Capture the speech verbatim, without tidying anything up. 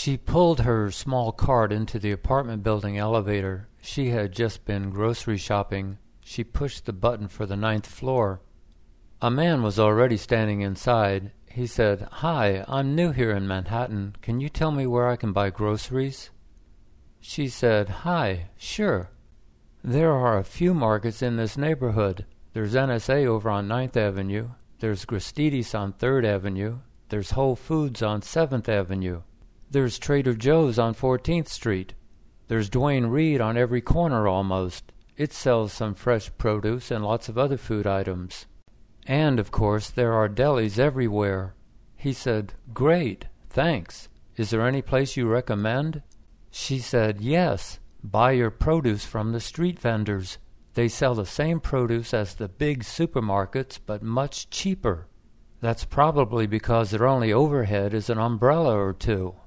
She pulled her small cart into the apartment building elevator. She had just been grocery shopping. She pushed the button for the ninth floor. A man was already standing inside. He said, "Hi, I'm new here in Manhattan. Can you tell me where I can buy groceries?" She said, "Hi, sure. There are a few markets in this neighborhood. There's N S A over on ninth Avenue. There's Gristidis on third Avenue. There's Whole Foods on seventh Avenue. There's Trader Joe's on fourteenth Street. There's Duane Reade on every corner almost. It sells some fresh produce and lots of other food items. And, of course, there are delis everywhere." He said, "Great, thanks. Is there any place you recommend?" She said, "Yes. Buy your produce from the street vendors. They sell the same produce as the big supermarkets, but much cheaper. That's probably because their only overhead is an umbrella or two."